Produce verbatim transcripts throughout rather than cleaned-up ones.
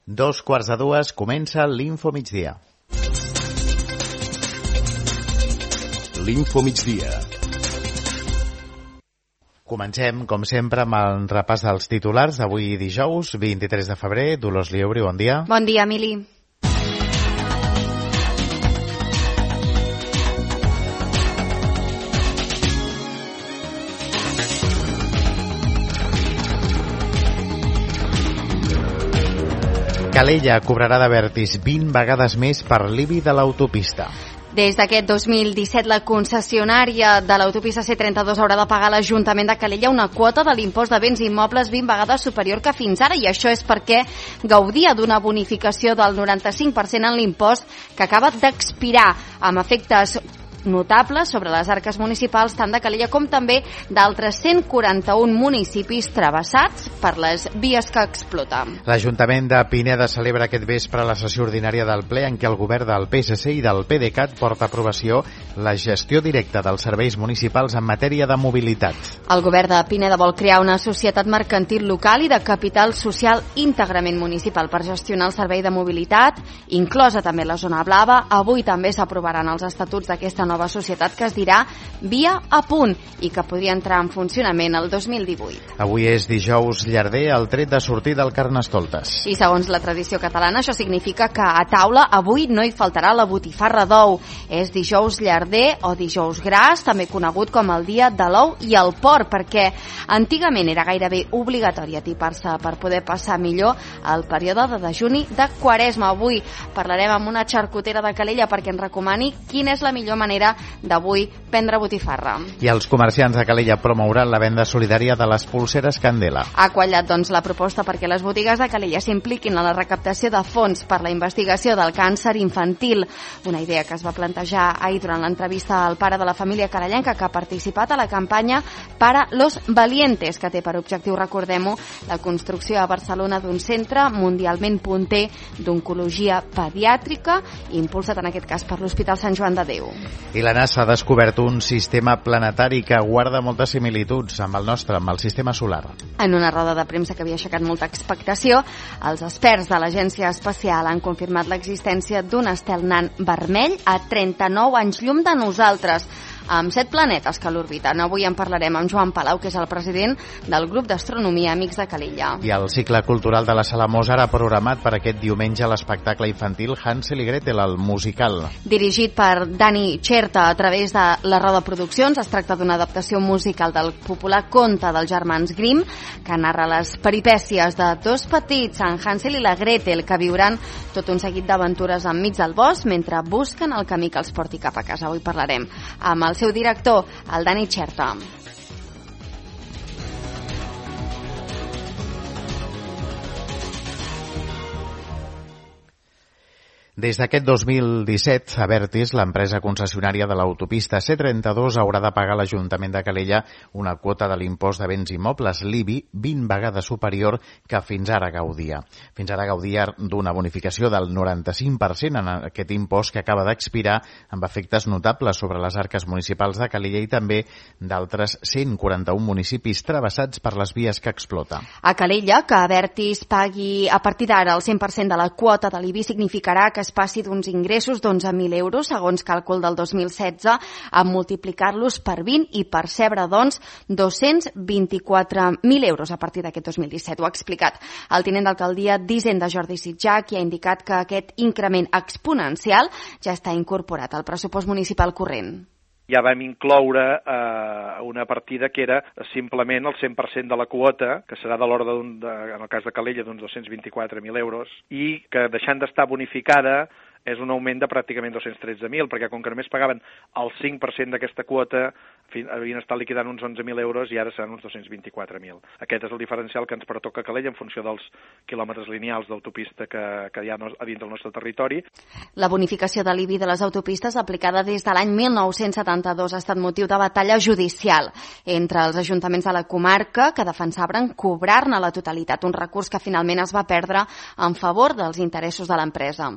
Dos quarts de dues comença l'Info Migdia. L'Info Migdia. Comencem, com sempre, amb el repàs dels titulars d'avui dijous, vint-i-tres de febrer. Dolors Lieuri, bon dia. Bon dia, Emili. Calella cobrarà d'Abertis vint vegades més per l'I B I de l'autopista. Des d'aquest dos mil disset, la concessionària de l'autopista C trenta-dos haurà de pagar a l'Ajuntament de Calella una quota de l'impost de béns immobles vint vegades superior que fins ara, i això és perquè gaudia d'una bonificació del noranta-cinc per cent en l'impost que acaba d'expirar, amb efectes notables sobre les arques municipals tant de Calella com també d'altres cent quaranta-un municipis travessats per les vies que explota. L'Ajuntament de Pineda celebra aquest vespre la sessió ordinària del ple en què el govern del P S C i del PDeCAT porta a aprovació la gestió directa dels serveis municipals en matèria de mobilitat. El govern de Pineda vol crear una societat mercantil local i de capital social íntegrament municipal per gestionar el servei de mobilitat, inclosa també la zona blava. Avui també s'aprovaran els estatuts d'aquesta nova nova societat que es dirà Via a Punt i que podria entrar en funcionament el dos mil divuit. Avui és dijous llarder, el tret de sortir del Carnestoltes. I segons la tradició catalana, això significa que a taula avui no hi faltarà la botifarra d'ou. És dijous llarder o dijous gras, també conegut com el dia de l'ou i el porc, perquè antigament era gairebé obligatori atipar-se per poder passar millor el període de dejuni de Quaresma. Avui parlarem amb una xarcutera de Calella perquè ens recomani quina és la millor manera d'avui prendre botifarra. I els comerciants de Calella promouran la venda solidària de les pulseres Candela. Ha quallat, doncs, la proposta perquè les botigues de Calella s'impliquin en la recaptació de fons per la investigació del càncer infantil, una idea que es va plantejar ahir durant l'entrevista al pare de la família carallenca que ha participat a la campanya Para los Valientes, que té per objectiu, recordem-ho, la construcció a Barcelona d'un centre mundialment punter d'oncologia pediàtrica, impulsat en aquest cas per l'Hospital Sant Joan de Déu. I la NASA ha descobert un sistema planetari que guarda moltes similituds amb el nostre, amb el sistema solar. En una roda de premsa que havia aixecat molta expectació, els experts de l'Agència Espacial han confirmat l'existència d'un estel nan vermell a trenta-nou anys llum de nosaltres, amb set planetes que l'orbiten. Avui en parlarem amb Joan Palau, que és el president del grup d'astronomia Amics de Calella. I el cicle cultural de la Sala Mozart ha programat per aquest diumenge l'espectacle infantil Hansel i Gretel, el musical. Dirigit per Dani Cherta a través de la Roda Produccions, es tracta d'una adaptació musical del popular conte dels germans Grimm, que narra les peripècies de dos petits, en Hansel i la Gretel, que viuran tot un seguit d'aventures enmig del bosc mentre busquen el camí que els porti cap a casa. Avui parlarem amb el seu director, el Dani Cherta. Des d'aquest dos mil disset, Abertis, l'empresa concessionària de l'autopista C trenta-dos, haurà de pagar a l'Ajuntament de Calella una quota de l'impost de béns immobles, l'I B I, vint vegades superior que fins ara gaudia. Fins ara gaudia d'una bonificació del noranta-cinc per cent en aquest impost que acaba d'expirar, amb efectes notables sobre les arques municipals de Calella i també d'altres cent quaranta-un municipis travessats per les vies que explota. A Calella, que Abertis pagui a partir d'ara el cent per cent de la quota de l'I B I significarà que es passi d'uns ingressos d'onze mil euros, segons càlcul del dos mil setze, a multiplicar-los per vint i percebre, doncs, dos-cents vint-i-quatre mil euros a partir d'aquest dos mil disset. Ho ha explicat el tinent d'alcaldia d'Hisenda, Jordi Sitjà, qui ha indicat que aquest increment exponencial ja està incorporat al pressupost municipal corrent. Ja vam incloure eh, una partida que era simplement el cent per cent de la quota, que serà de l'ordre, en el cas de Calella, d'uns dos-cents vint-i-quatre mil euros, i que deixant d'estar bonificada és un augment de pràcticament dos-cents tretze mil, perquè com que només pagaven el cinc per cent d'aquesta quota, havien estat liquidant uns onze mil euros i ara seran uns dos-cents vint-i-quatre mil. Aquest és el diferencial que ens pertoca a Calella en funció dels quilòmetres lineals d'autopista que, que hi ha a dins del nostre territori. La bonificació de l'I B I de les autopistes, aplicada des de l'any mil nou-cents setanta-dos, ha estat motiu de batalla judicial entre els ajuntaments de la comarca, que defensaven cobrar-ne la totalitat, un recurs que finalment es va perdre en favor dels interessos de l'empresa.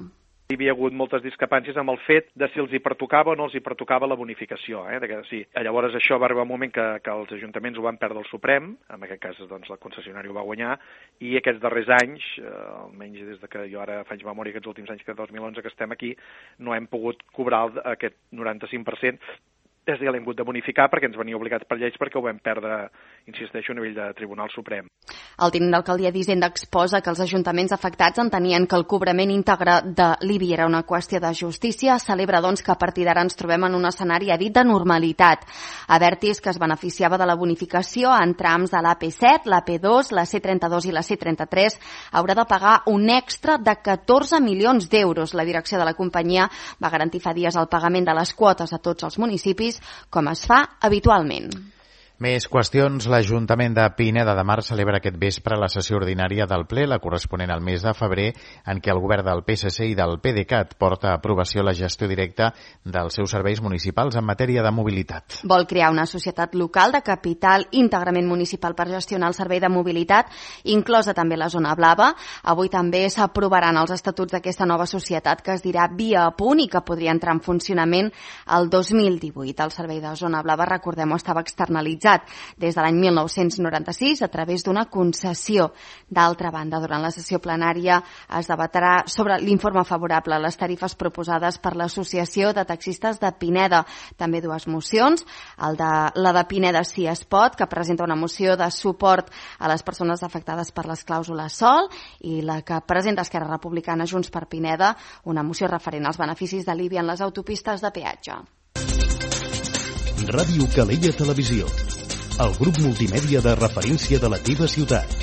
Hi havia hagut moltes discrepàncies amb el fet de si els hi pertocava o no els hi pertocava la bonificació. Eh? De que, sí. Llavors això va arribar un moment que, que els ajuntaments ho van perdre al Suprem, en aquest cas doncs, la concessionària ho va guanyar, i aquests darrers anys, eh, almenys des de que jo ara faig memòria aquests últims anys, que dos mil onze que estem aquí, no hem pogut cobrar el, aquest noranta-cinc per cent, des que l'hem hagut de bonificar perquè ens venia obligats per lleis perquè ho vam perdre, insisteixo, a nivell de Tribunal Suprem. El tinent d'alcaldia d'Hisenda exposa que els ajuntaments afectats entenien que el cobrament íntegre de l'I B I era una qüestió de justícia. Celebra, doncs, que a partir d'ara ens trobem en un escenari, ha dit, de normalitat. Avertis que es beneficiava de la bonificació en trams de l'A P set, l'A P dos, la C trenta-dos i la C trenta-tres haurà de pagar un extra de catorze milions d'euros. La direcció de la companyia va garantir fa dies el pagament de les quotes a tots els municipis, com es fa habitualment. Més qüestions. L'Ajuntament de Pineda de Mar celebra aquest vespre la sessió ordinària del ple, la corresponent al mes de febrer, en què el govern del P S C i del P D C A T porta a aprovació la gestió directa dels seus serveis municipals en matèria de mobilitat. Vol crear una societat local de capital íntegrament municipal per gestionar el servei de mobilitat, inclosa també la zona blava. Avui també s'aprovaran els estatuts d'aquesta nova societat, que es dirà Via a Punt i que podria entrar en funcionament el dos mil divuit. El servei de zona blava, recordem-ho, estava externalitzat des de l'any mil nou-cents noranta-sis a través d'una concessió. D'altra banda, durant la sessió plenària es debatrà sobre l'informe favorable a les tarifes proposades per l'Associació de Taxistes de Pineda. També dues mocions, el de, la de Pineda Sí es pot, que presenta una moció de suport a les persones afectades per les clàusules sòl, i la que presenta Esquerra Republicana Junts per Pineda, una moció referent als beneficis de l'I B I en les autopistes de peatge. Ràdio Calella Televisió, el grup multimèdia de referència de la teva ciutat.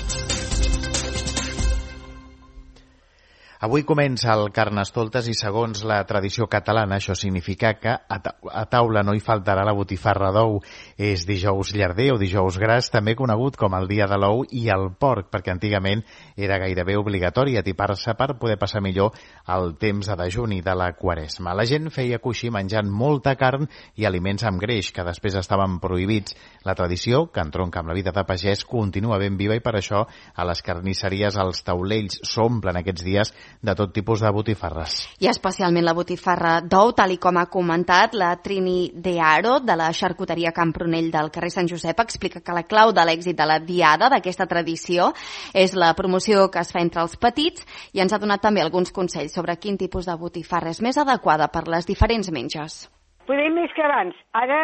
Avui comença el Carnestoltes i, segons la tradició catalana, això significa que a taula no hi faltarà la botifarra d'ou. És dijous llarder o dijous gras, també conegut com el dia de l'ou i el porc, perquè antigament era gairebé obligatori atipar-se per poder passar millor el temps de dejuni de la Quaresma. La gent feia coixí menjant molta carn i aliments amb greix, que després estaven prohibits. La tradició, que entronca amb la vida de pagès, continua ben viva i per això a les carnisseries els taulells s'omplen aquests dies de tot tipus de botifarres. I especialment la botifarra d'ou, tal i com ha comentat la Trini De Aro, de la xarcuteria Campronell del carrer Sant Josep, explica que la clau de l'èxit de la diada, d'aquesta tradició, és la promoció que es fa entre els petits, i ens ha donat també alguns consells sobre quin tipus de botifarra és més adequada per les diferents menges. Podem més que abans. Ara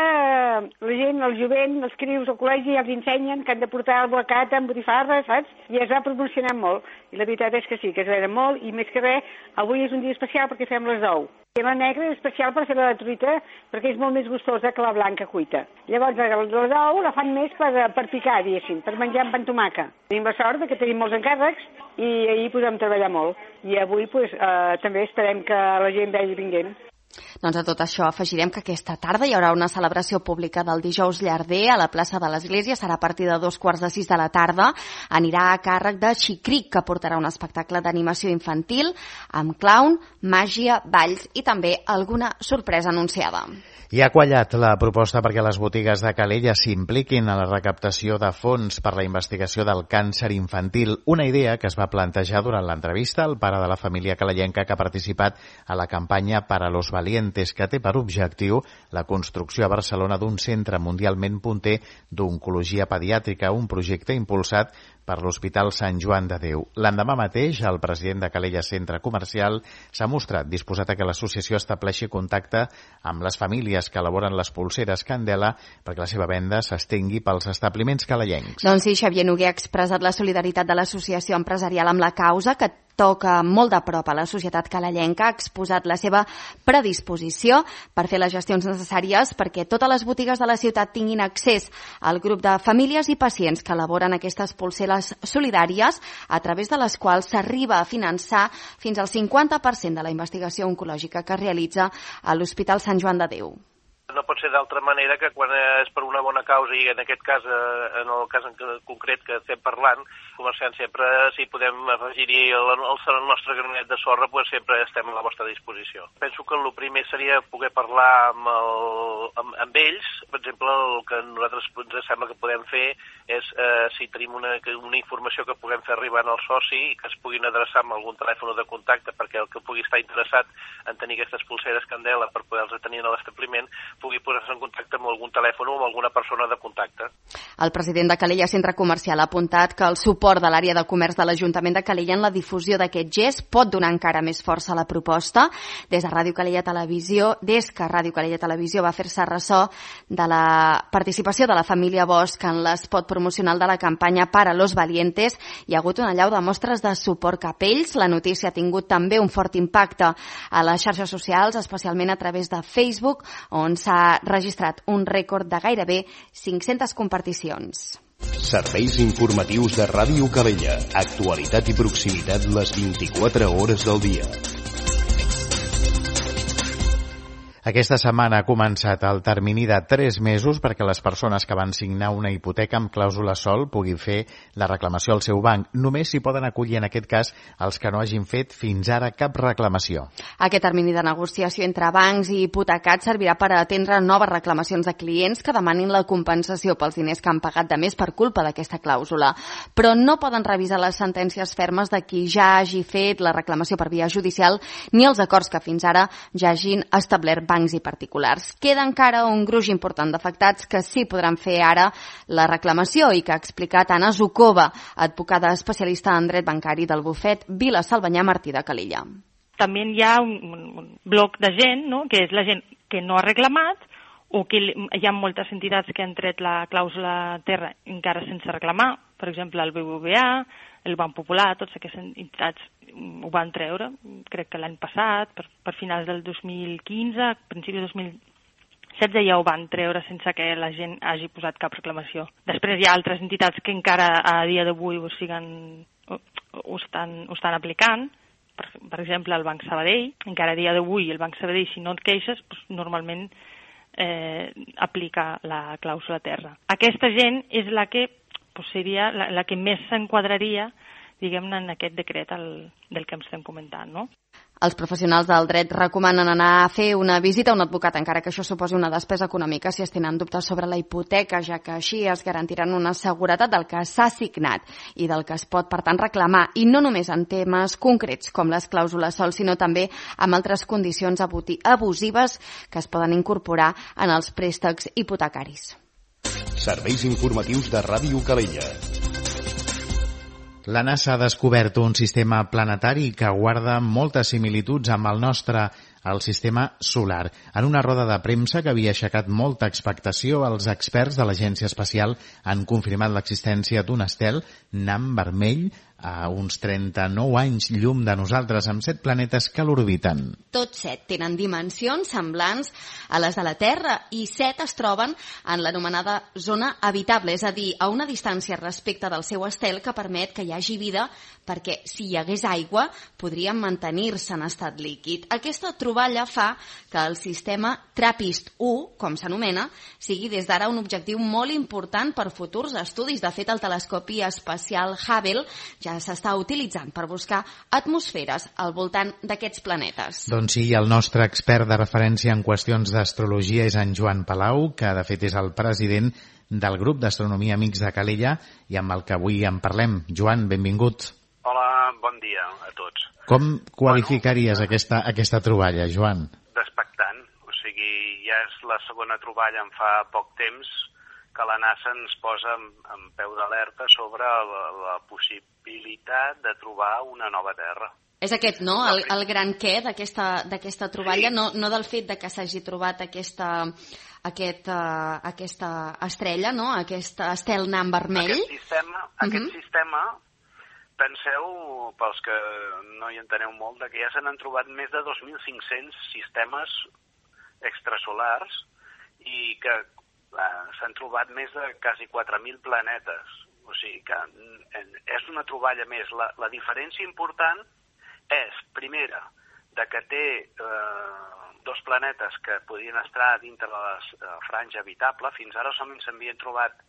la gent, el jovent, els crius al col·legi ja els ensenyen que han de portar el bocata amb botifarra, saps? I es va promocionant molt. I la veritat és que sí, que es venen molt, i més que res, avui és un dia especial perquè fem les d'ou. I la negra és especial per fer la truita, perquè és molt més gustosa que la blanca cuita. Llavors, la d'ou la fan més per, per picar, diguéssim, per menjar amb pantomaca. Tenim la sort que tenim molts encàrrecs i ahir podem treballar molt. I avui pues, eh, també esperem que la gent vegi vinguent. Doncs a tot això afegirem que aquesta tarda hi haurà una celebració pública del dijous llarder a la plaça de l'Església. Serà a partir de dos quarts de sis de la tarda. Anirà a càrrec de Xicric, que portarà un espectacle d'animació infantil amb clown, màgia, balls i també alguna sorpresa anunciada. I ha quallat la proposta perquè les botigues de Calella s'impliquin a la recaptació de fons per la investigació del càncer infantil, una idea que es va plantejar durant l'entrevista al pare de la família calellenca que ha participat a la campanya Para los Valientes, que té per objectiu la construcció a Barcelona d'un centre mundialment punter d'oncologia pediàtrica, un projecte impulsat per l'Hospital Sant Joan de Déu. L'endemà mateix, el president de Calella Centre Comercial s'ha mostrat disposat a que l'associació estableixi contacte amb les famílies que elaboren les polseres Candela perquè la seva venda s'estengui pels establiments calellencs. Doncs sí, Xavier Noguer ha expressat la solidaritat de l'associació empresarial amb la causa, que toca molt de prop a la societat calellenca. Ha exposat la seva predisposició per fer les gestions necessàries perquè totes les botigues de la ciutat tinguin accés al grup de famílies i pacients que elaboren aquestes polseres solidàries, a través de les quals s'arriba a finançar fins al cinquanta per cent de la investigació oncològica que es realitza a l'Hospital Sant Joan de Déu. No pot ser d'altra manera que quan és per una bona causa, i en aquest cas, en el cas en concret que estem parlant, comerciants sempre, si podem afegir-hi el, el, el nostre granet de sorra, pues sempre estem a la vostra disposició. Penso que el primer seria poder parlar amb, el, amb, amb ells. Per exemple, el que nosaltres ens sembla que podem fer és, eh, si tenim una, una informació que puguem fer arribar al soci i que es puguin adreçar amb algun telèfon de contacte perquè el que pugui estar interessat en tenir aquestes pulseres Candela per poder-les tenir a l'establiment pugui posar-se en contacte amb algun telèfon o amb alguna persona de contacte. El president de Calella Centre Comercial ha apuntat que el suport de l'àrea de comerç de l'Ajuntament de Calella en la difusió d'aquest gest pot donar encara més força a la proposta. Des de Ràdio Calella Televisió, des que Ràdio Calella Televisió va fer-se ressò de la participació de la família Bosch en l'espot promocional de la campanya Para los Valientes, hi ha hagut una allau de mostres de suport cap a ells. La notícia ha tingut també un fort impacte a les xarxes socials, especialment a través de Facebook, on s'ha registrat un rècord de gairebé cinc-centes comparticions. Serveis informatius de Ràdio Calella. Actualitat i proximitat les vint-i-quatre hores del dia. Aquesta setmana ha començat el termini de tres mesos perquè les persones que van signar una hipoteca amb clàusula sol puguin fer la reclamació al seu banc. Només s'hi poden acollir en aquest cas els que no hagin fet fins ara cap reclamació. Aquest termini de negociació entre bancs i hipotecats servirà per atendre noves reclamacions de clients que demanin la compensació pels diners que han pagat de més per culpa d'aquesta clàusula. Però no poden revisar les sentències fermes de qui ja hagi fet la reclamació per via judicial ni els acords que fins ara ja hagin establert bancs i particulars. Queda encara un gruix important d'afectats que sí podran fer ara la reclamació i que ha explicat Anna Zukova, advocada especialista en dret bancari del bufet Vila Salvanyà Martí de Calella. També hi ha un, un, un bloc de gent, no?, que és la gent que no ha reclamat o que hi ha moltes entitats que han tret la clàusula terra encara sense reclamar, per exemple el B B V A, el Banc Popular, tots aquestes entitats ho van treure, crec que l'any passat, per, per finals del dos mil quinze, a principi del dos mil setze ja ho van treure sense que la gent hagi posat cap reclamació. Després hi ha altres entitats que encara a dia d'avui ho, siguen, ho, ho, estan, ho estan aplicant, per, per exemple el Banc Sabadell, encara a dia d'avui el Banc Sabadell, si no et queixes, doncs, normalment eh, aplica la clàusula terra. Aquesta gent és la que pues, seria la, la que més s'enquadraria, diguem-ne, en aquest decret el, del que estem comentant, no? Els professionals del dret recomanen anar a fer una visita a un advocat, encara que això suposi una despesa econòmica si es tenen dubtes sobre la hipoteca, ja que així es garantiran una seguretat del que s'ha signat i del que es pot, per tant, reclamar, i no només en temes concrets com les clàusules sol, sinó també amb altres condicions abusives que es poden incorporar en els préstecs hipotecaris. Serveis informatius de Ràdio Calella. La NASA ha descobert un sistema planetari que guarda moltes similituds amb el nostre, el sistema solar. En una roda de premsa que havia aixecat molta expectació, els experts de l'Agència Espacial han confirmat l'existència d'un estel nan vermell a uns trenta-nou anys llum de nosaltres, amb set planetes que l'orbiten. Tots set tenen dimensions semblants a les de la Terra i set es troben en l'anomenada zona habitable, és a dir, a una distància respecte del seu estel que permet que hi hagi vida, perquè si hi hagués aigua podrien mantenir-se en estat líquid. Aquesta troballa fa que el sistema TRAPPIST u, com s'anomena, sigui des d'ara un objectiu molt important per futurs estudis. De fet, el telescopi espacial Hubble ja s'està utilitzant per buscar atmosferes al voltant d'aquests planetes. Doncs sí, el nostre expert de referència en qüestions d'astrologia és en Joan Palau, que de fet és el president del grup d'astronomia Amics de Calella i amb el que avui en parlem. Joan, benvingut. Hola, bon dia a tots. Com qualificaries bueno, aquesta, aquesta troballa, Joan? Despectant, o sigui, ja és la segona troballa en fa poc temps que la NASA ens posa en, en peu d'alerta sobre la, la possibilitat de trobar una nova Terra. És aquest, no?, el, el gran què d'aquesta d'aquesta troballa, sí. no, no del fet de que s'hagi trobat aquesta, aquest, uh, aquesta estrella, no?, aquest estel nan vermell. Aquest sistema, uh-huh. aquest sistema, penseu, pels que no hi enteneu molt, que ja se n'han trobat més de dos mil cinc-cents sistemes extrasolars i que s'han trobat més de quasi quatre mil planetes. O sigui que és una troballa més. La, la diferència important és, primera, de que té eh, dos planetes que podien estar dintre de la franja habitable. Fins ara solament s'havien trobat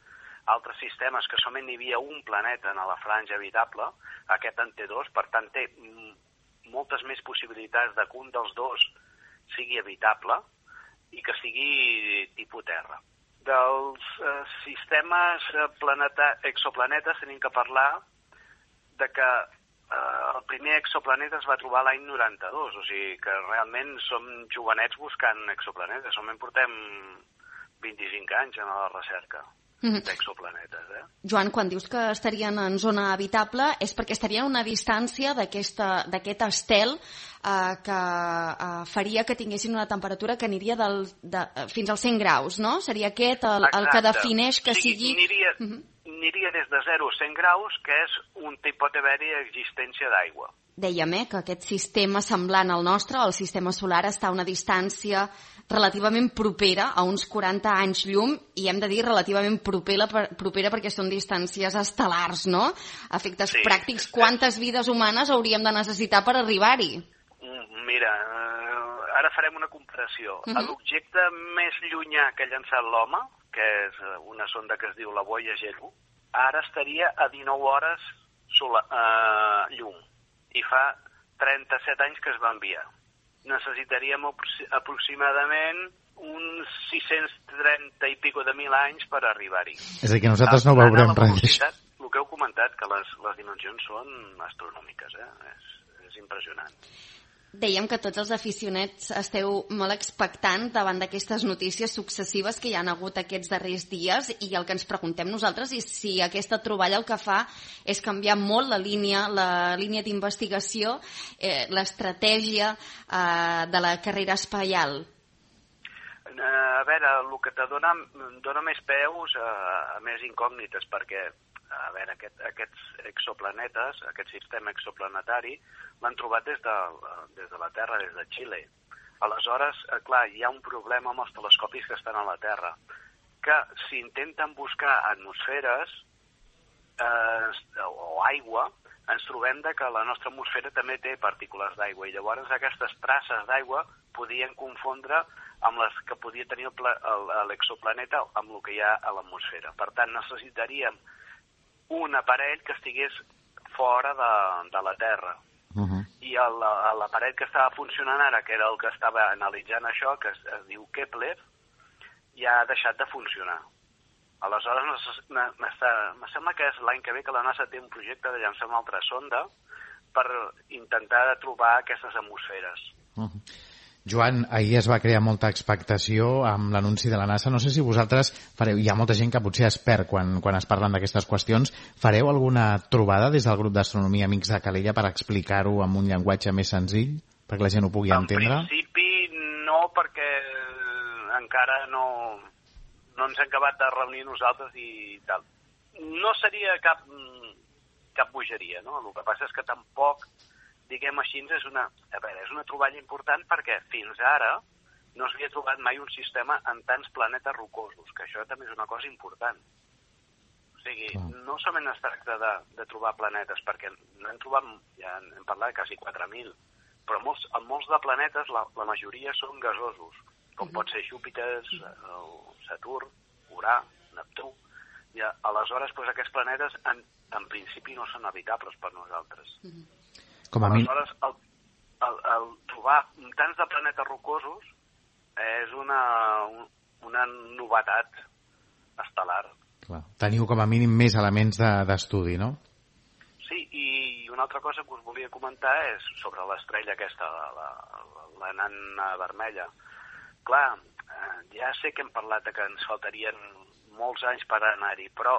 altres sistemes que solament hi havia un planeta en la franja habitable, aquest en té dos, per tant té moltes més possibilitats de que un dels dos sigui habitable i que sigui tipus Terra. Dels eh, sistemes planeta, exoplanetes tenim que parlar de que eh, el primer exoplaneta es va trobar l'any noranta-dos, o sigui que realment som jovenets buscant exoplanetes, solament portem vint-i-cinc anys en la recerca d'exoplanetes. Eh? Joan, quan dius que estarien en zona habitable és perquè estarien a una distància d'aquest estel eh, que eh, faria que tinguessin una temperatura que aniria del, de, fins als cent graus, no? Seria aquest el, el que defineix que sí, sigui... Aniria, uh -huh. aniria des de zero a cent graus, que és un tipus d'haver-hi existència d'aigua. Dèiem eh, que aquest sistema semblant al nostre, el sistema solar, està a una distància relativament propera, a uns quaranta anys llum, i hem de dir relativament propera, propera perquè són distàncies estel·lars, no? A efectes sí, pràctics, quantes vides humanes hauríem de necessitar per arribar-hi? Mira, eh, ara farem una comparació. Uh -huh. L'objecte més llunyà que ha llançat l'home, que és una sonda que es diu la Voyager u, ara estaria a dinou hores sola, eh, llum, i fa trenta-set anys que es va enviar. Necessitaríem aproximadament uns sis-cents trenta i pico de mil anys per arribar-hi. És a dir, que nosaltres no veurem res. El que heu comentat, que les, les dimensions són astronòmiques, eh? és, és impressionant. Dèiem que tots els aficionats esteu molt expectants davant d'aquestes notícies successives que hi han hagut aquests darrers dies, i el que ens preguntem nosaltres és si aquesta troballa el que fa és canviar molt la línia, la línia d'investigació, eh, l'estratègia eh, de la carrera espacial. A veure, el que te dona, dona més peus a, a més incògnites, perquè a veure, aquest, aquests exoplanetes, aquest sistema exoplanetari, l'han trobat des de, des de la Terra, des de Xile. Aleshores, clar, hi ha un problema amb els telescopis que estan a la Terra, que si intenten buscar atmosferes eh, o aigua, ens trobem de que la nostra atmosfera també té partícules d'aigua, i llavors aquestes traces d'aigua podien confondre amb les que podia tenir l'exoplaneta amb el que hi ha a l'atmosfera. Per tant, necessitaríem un aparell que estigués fora de, de la Terra. Uh -huh. I l'aparell que estava funcionant ara, que era el que estava analitzant això, que es, es diu Kepler, ja ha deixat de funcionar. Aleshores, me sembla que és l'any que ve que la NASA té un projecte de llançar una altra sonda per intentar trobar aquestes atmosferes. Uh -huh. Joan, ahir es va crear molta expectació amb l'anunci de la NASA. No sé si vosaltres fareu, hi ha molta gent que potser es perd quan, quan es parlen d'aquestes qüestions. Fareu alguna trobada des del grup d'astronomia Amics de Calella per explicar-ho amb un llenguatge més senzill, perquè la gent ho pugui entendre? En principi no, perquè encara no, no ens hem acabat de reunir nosaltres i tal. No seria cap, cap bogeria, no? El que passa és que tampoc, diguem així, és una, a veure, és una troballa important perquè fins ara no s'havia trobat mai un sistema en tants planetes rocosos, que això també és una cosa important. O sigui, no solament es tracta de, de trobar planetes, perquè n'hem trobat, ja hem parlat de quasi quatre mil, però molts, en molts de planetes la, la majoria són gasosos, com pot ser Júpiter, Saturn, Urà, Neptú. I aleshores, doncs, aquests planetes en, en principi no són habitables per nosaltres. Mm-hmm. Com a mi... Aleshores, el, el, el trobar tants de planetes rocosos és una, una novetat estel·lar. Clar. Teniu com a mínim més elements d'estudi, no? Sí, i una altra cosa que us volia comentar és sobre l'estrella aquesta, la nana vermella. Clar, ja sé que hem parlat de que ens faltarien molts anys per anar-hi, però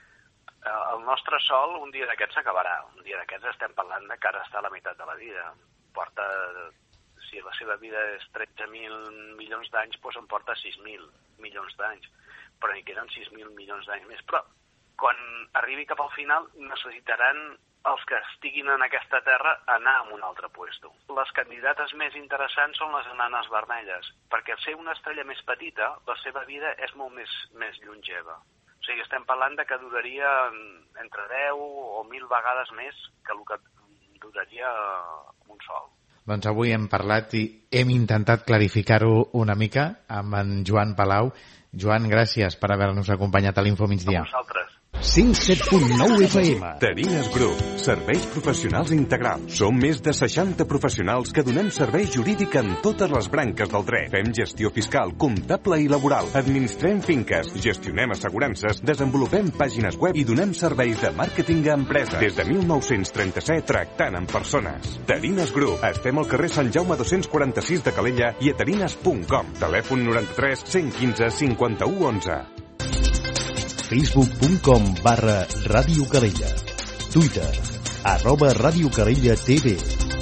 el nostre Sol un dia d'aquests s'acabarà. Un dia d'aquests estem parlant de que ara està a la meitat de la vida. Porta, si la seva vida és tretze mil milions d'anys, doncs en porta sis mil milions d'anys. Però n'hi queden sis mil milions d'anys més. Però quan arribi cap al final necessitaran els que estiguin en aquesta Terra anar a un altre puesto. Les candidates més interessants són les enanes vermelles, perquè al ser una estrella més petita, la seva vida és molt més, més longeva. O sigui, estem parlant de que duraria entre deu o mil vegades més que el que duraria un Sol. Doncs avui hem parlat i hem intentat clarificar-ho una mica amb en Joan Palau. Joan, gràcies per haver-nos acompanyat a l'Info Migdia. A vosaltres. cent set punt nou F M. Terines Group. Serveis professionals integrals. Som més de seixanta professionals que donem servei jurídic en totes les branques del dret. Fem gestió fiscal, comptable i laboral. Administrem finques, gestionem assegurances, desenvolupem pàgines web i donem serveis de màrqueting a empreses. Des de mil nou-cents trenta-set tractant amb persones. Terines Group. Estem al carrer Sant Jaume dos-cents quaranta-sis de Calella i a terines punt com. Telèfon noranta-tres cent quinze cinquanta-u onze. facebook punt com barra Ràdio Calella. Twitter, arroba Ràdio Calella T V.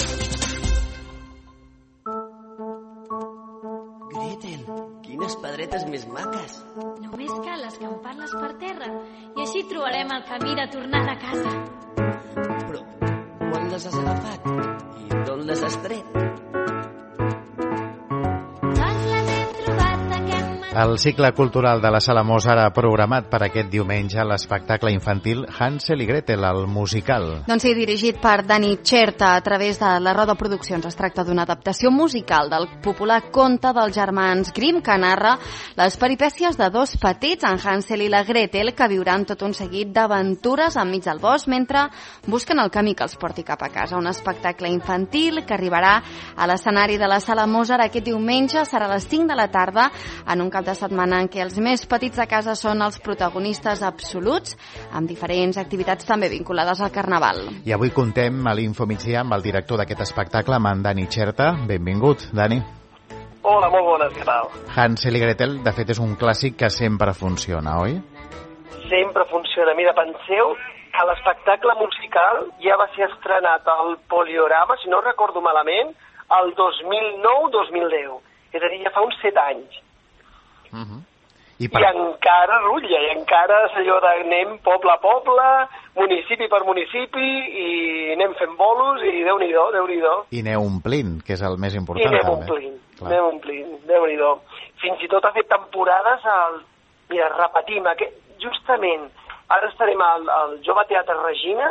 Gretel, quines pedretes més maques. Només cal escampar-les per terra i així trobarem el camí de tornada a casa. Però quan les has agafat? I d'on les has tret? El cicle cultural de la Sala Mozart ha programat per aquest diumenge l'espectacle infantil Hansel i Gretel, el musical. Doncs sí, dirigit per Dani Xerta a través de la Roda Produccions. Es tracta d'una adaptació musical del popular conte dels germans Grimm que narra les peripècies de dos petits, en Hansel i la Gretel, que viuran tot un seguit d'aventures enmig del bosc mentre busquen el camí que els porti cap a casa. Un espectacle infantil que arribarà a l'escenari de la Sala Mozart aquest diumenge. Serà a les cinc de la tarda en un cap de setmana en què els més petits de casa són els protagonistes absoluts, amb diferents activitats també vinculades al Carnaval. I avui contem a l'Info Migdia amb el director d'aquest espectacle, amb en Dani Xerta. Benvingut, Dani. Hola, molt bones, què tal? Hansel i Gretel, de fet, és un clàssic que sempre funciona, oi? Sempre funciona. Mira, penseu que l'espectacle musical ja va ser estrenat al Poliorama, si no recordo malament, el dos mil nou dos mil deu. És a dir, ja fa uns set anys. Uh -huh. I, per... I encara rutlla, i encara és allò d'anem poble a poble, municipi per municipi, i anem fent bolos, i Déu-n'hi-do, Déu-n'hi-do. I aneu omplint, que és el més important. I anem també. omplint, Clar. anem omplint, Déu-n'hi-do. Fins i tot ha fet temporades, al... mira, repetim, aquest... justament, ara estarem al, al Jove Teatre Regina,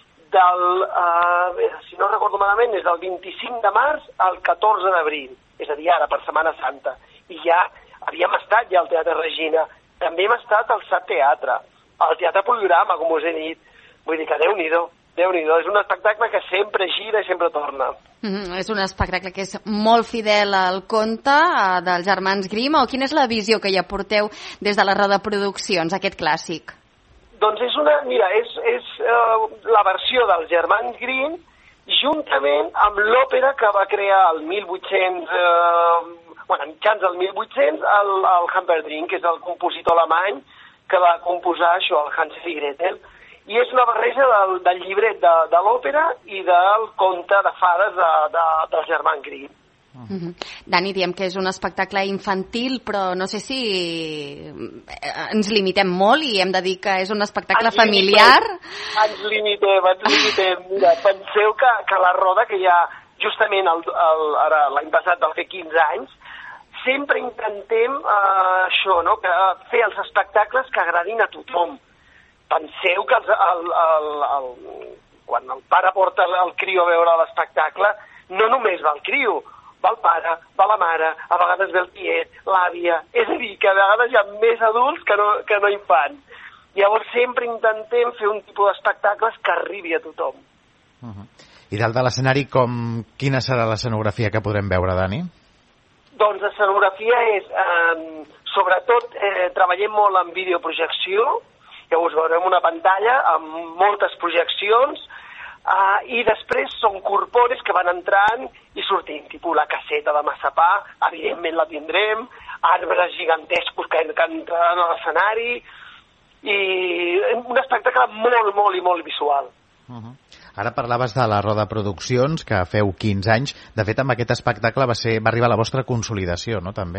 del, uh, si no recordo malament, és del vint-i-cinc de març al catorze d'abril, és a dir, ara, per Setmana Santa, i ja havíem estat ja al Teatre Regina, també hem estat al Sat Teatre, al Teatre Poliorama, com us he dit. Vull dir que Déu-n'hi-do, Déu-n'hi-do, és un espectacle que sempre gira i sempre torna. Mm-hmm. És un espectacle que és molt fidel al conte uh, dels germans Grimm, o quina és la visió que hi aporteu des de la Roda Produccions, aquest clàssic? Doncs és una, mira, és, és uh, la versió dels germans Grimm juntament amb l'òpera que va crear el mil vuit-cents... Uh, bueno, mitjans del mil vuit-cents, el, el Humperdinck, que és el compositor alemany que va composar això, el Hansel i Gretel, i és una barreja del, del llibret de, de l'òpera i del conte de fades de, de, del germán Grimm. Mm-hmm. Dani, diem que és un espectacle infantil, però no sé si ens limitem molt i hem de dir que és un espectacle ens familiar. Limitem, ens limitem, ens limitem. Mira, penseu que, que la Roda, que ja justament el, el, ara l'any passat va fer quinze anys, sempre intentem uh, això, no? Que, uh, fer els espectacles que agradin a tothom. Penseu que els, el, el, el, quan el pare porta el criu a veure l'espectacle, no només va el criu, va el pare, va la mare, a vegades ve el tiet, l'àvia, és a dir, que a vegades hi ha més adults que no, que no infants. Llavors sempre intentem fer un tipus d'espectacles que arribi a tothom. Uh-huh. I dalt de l'escenari, com, quina serà l'escenografia que podrem veure, Dani? Doncs l'escenografia és, eh, sobretot, eh, treballem molt en videoprojecció, llavors veurem una pantalla amb moltes projeccions, eh, i després són corpores que van entrant i sortint, tipus la caseta de massapà, evidentment la tindrem, arbres gigantescos que, que entren a l'escenari, i un espectacle molt, molt i molt visual. Uh-huh. Ara parlaves de la Roda Produccions, que feu quinze anys. De fet, amb aquest espectacle va, ser, va arribar la vostra consolidació, no?, també?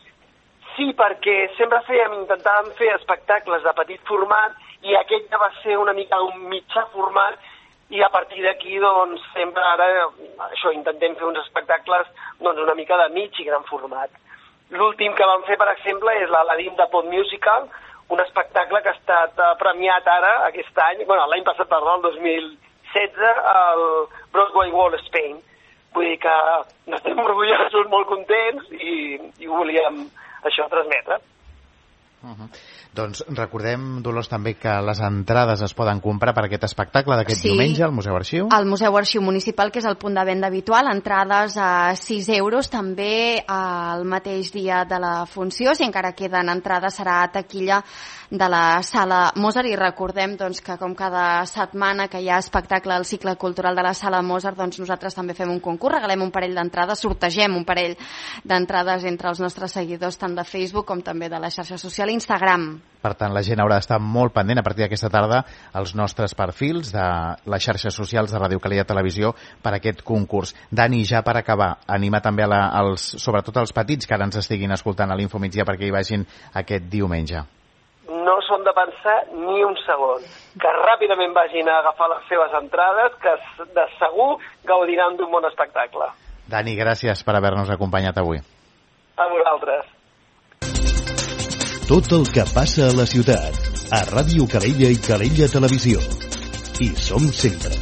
Sí, perquè sempre fèiem, intentàvem fer espectacles de petit format i aquest ja va ser una mica un mitjà format i a partir d'aquí, doncs, sempre ara això, intentem fer uns espectacles doncs, una mica de mig i gran format. L'últim que vam fer, per exemple, és l'Aladdin de Pop Musical, un espectacle que ha estat premiat ara, aquest any, bueno, l'any passat, perdó, el dos mil setze, al Broadway World Spain. Vull dir que n'estem orgullosos, molt contents i, i ho volíem això transmetre. Uh-huh. Doncs recordem, Dolors, també que les entrades es poden comprar per aquest espectacle d'aquest sí, diumenge al Museu Arxiu. Al Museu Arxiu Municipal, que és el punt de venda habitual, entrades a sis euros, també el mateix dia de la funció. Si encara queden entrades, serà a taquilla de la Sala Mozart, i recordem doncs, que com cada setmana que hi ha espectacle al cicle cultural de la Sala Mozart, doncs nosaltres també fem un concurs, regalem un parell d'entrades, sortegem un parell d'entrades entre els nostres seguidors, tant de Facebook com també de la xarxa social Instagram. Per tant, la gent haurà d'estar molt pendent a partir d'aquesta tarda als nostres perfils de les xarxes socials de Ràdio Calella Televisió per aquest concurs. Dani, ja per acabar, anima també a la, als, sobretot als petits que ara ens estiguin escoltant a l'Infomigdia perquè hi vagin aquest diumenge. No són de pensar ni un segon. Que ràpidament vagin a agafar les seves entrades, que de segur gaudiran d'un bon espectacle. Dani, gràcies per haver-nos acompanyat avui. A vosaltres. Tot el que passa a la ciutat, a Ràdio Calella i Calella Televisió. Hi som sempre.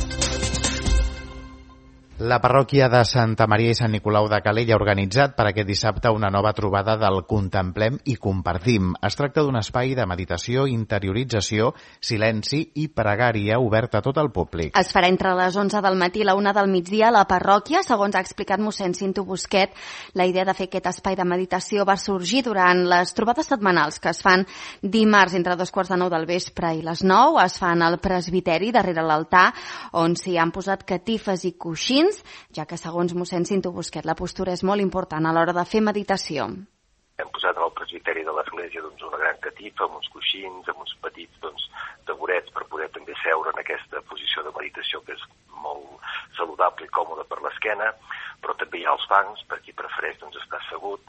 La parròquia de Santa Maria i Sant Nicolau de Calella ha organitzat per aquest dissabte una nova trobada del Contemplem i Compartim. Es tracta d'un espai de meditació, interiorització, silenci i pregària obert a tot el públic. Es farà entre les onze del matí i la una del migdia a la parròquia. Segons ha explicat mossèn Cinto Busquet, la idea de fer aquest espai de meditació va sorgir durant les trobades setmanals que es fan dimarts entre dos quarts de nou del vespre i les nou. Es fan al presbiteri, darrere l'altar, on s'hi han posat catifes i coixins, ja que, segons mossèn Cinto Busquet, la postura és molt important a l'hora de fer meditació. Hem posat en el presbiteri de l'església doncs, una gran catifa, amb uns coixins, amb uns petits doncs, taburets per poder també seure en aquesta posició de meditació que és molt saludable i còmoda per l'esquena, però també hi ha els bancs per qui prefereix doncs, estar assegut,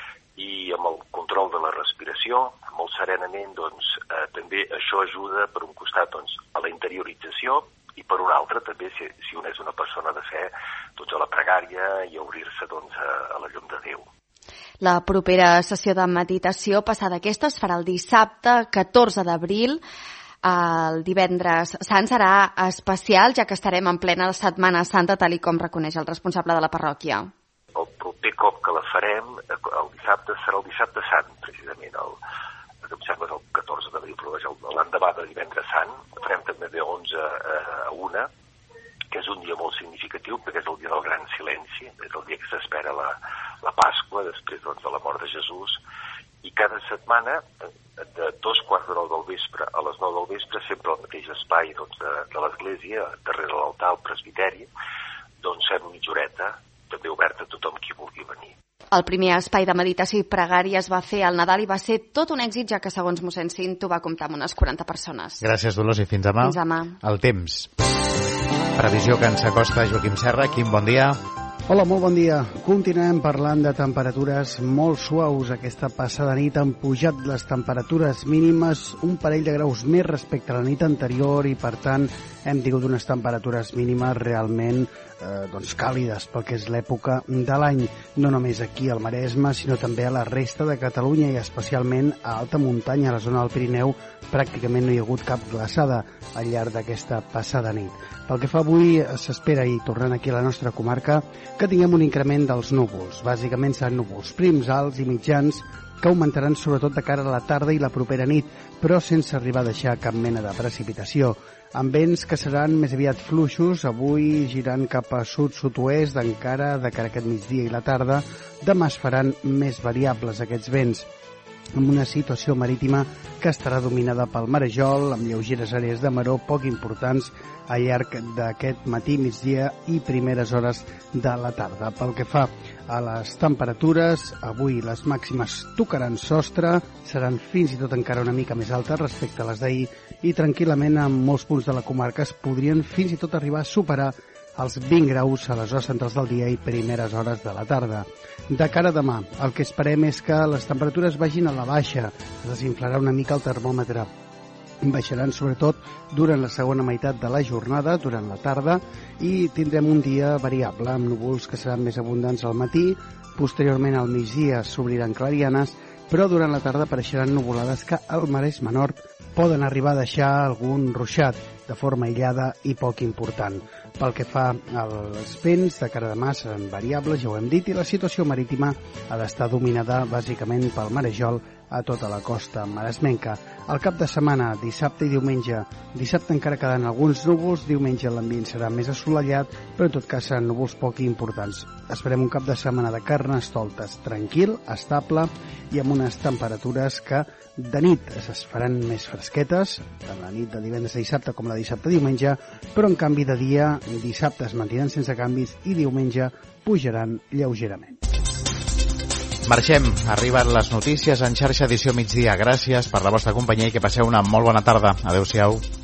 i amb el control de la respiració, molt serenament, doncs, eh, també això ajuda per un costat doncs, a la interiorització, i per un altre també, si, si un és una persona de fe, doncs a la pregària i a obrir-se doncs, a, a la llum de Déu. La propera sessió de meditació passada aquesta es farà el dissabte catorze d'abril. El divendres sant serà especial, ja que estarem en plena Setmana Santa, tal i com reconeix el responsable de la parròquia. El proper cop que la farem, el dissabte, serà el dissabte sant, precisament, el que em sembla és el catorze d'abril, però és l'endemà de divendres sant. Farem també de onze a una, que és un dia molt significatiu, perquè és el dia del gran silenci, és el dia que s'espera la, la Pasqua, després doncs, de la mort de Jesús, i cada setmana, de dos quarts de nou del vespre a les nou del vespre, sempre al mateix espai doncs, de, de l'església, darrere l'altar, al presbiteri, doncs fem mitja horeta, també oberta a tothom qui vulgui venir. El primer espai de meditació i pregària es va fer al Nadal i va ser tot un èxit, ja que, segons mossèn Cinto, va comptar amb unes quaranta persones. Gràcies, Dolors, i fins demà. Fins demà. El temps. Previsió que ens acosta Joaquim Serra. Quim, bon dia. Hola, molt bon dia. Continuem parlant de temperatures molt suaus. Aquesta passada nit han pujat les temperatures mínimes un parell de graus més respecte a la nit anterior i, per tant, hem tingut unes temperatures mínimes realment eh, doncs, càlides pel que és l'època de l'any. No només aquí al Maresme, sinó també a la resta de Catalunya i especialment a alta muntanya, a la zona del Pirineu, pràcticament no hi ha hagut cap glaçada al llarg d'aquesta passada nit. Pel que fa avui, s'espera, i tornant aquí a la nostra comarca, que tinguem un increment dels núvols. Bàsicament seran núvols prims, alts i mitjans, que augmentaran sobretot de cara a la tarda i la propera nit, però sense arribar a deixar cap mena de precipitació. Amb vents que seran més aviat fluixos, avui girant cap a sud-sud-oest, encara de cara a aquest migdia i la tarda. Demà es faran més variables aquests vents, amb una situació marítima que estarà dominada pel marejol, amb lleugeres àrees de maró poc importants al llarg d'aquest matí, migdia i primeres hores de la tarda. Pel que fa a les temperatures, avui les màximes tocaran sostre, seran fins i tot encara una mica més altes respecte a les d'ahir i tranquil·lament en molts punts de la comarca es podrien fins i tot arribar a superar els vint graus a les hores centrals del dia i primeres hores de la tarda. De cara a demà, el que esperem és que les temperatures vagin a la baixa, es desinflarà una mica el termòmetre. Baixaran sobretot durant la segona meitat de la jornada, durant la tarda, i tindrem un dia variable, amb núvols que seran més abundants al matí, posteriorment al migdia s'obriran clarianes, però durant la tarda apareixeran nuvolades que al Maresme Nord poden arribar a deixar algun ruixat de forma aïllada i poc important. Pel que fa als vents, de cara a demà seran variables, ja ho hem dit, i la situació marítima ha d'estar dominada bàsicament pel marejol a tota la costa maresmenca. El cap de setmana, dissabte i diumenge, dissabte encara quedaran alguns núvols, diumenge l'ambient serà més assolellat, però en tot cas seran núvols poc importants. Esperem un cap de setmana de Carnestoltes tranquil, estable i amb unes temperatures que de nit es faran més fresquetes, tant la nit de divendres a dissabte com la dissabte a diumenge, però en canvi de dia, dissabte es mantindran sense canvis i diumenge pujaran lleugerament. Marxem, arriben les notícies en xarxa edició migdia. Gràcies per la vostra companyia i que passeu una molt bona tarda. Adéu-siau.